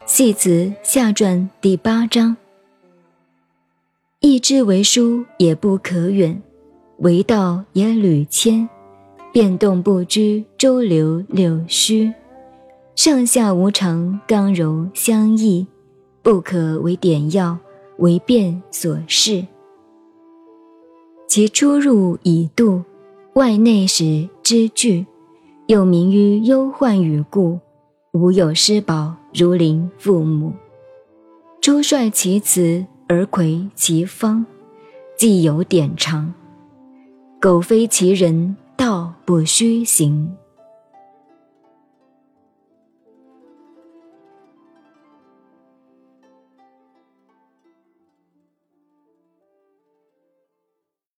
系辞下传第8章。意之为疏也不可远，为道也屡迁，变动不居，周流六虚，上下无常，刚柔相异，不可为点要，为变所适。其出入以度，外内使之具，又名于忧患与故，无有施宝，如临父母。周率其辞，而魁其方，既有典常。苟非其人，道不虚行。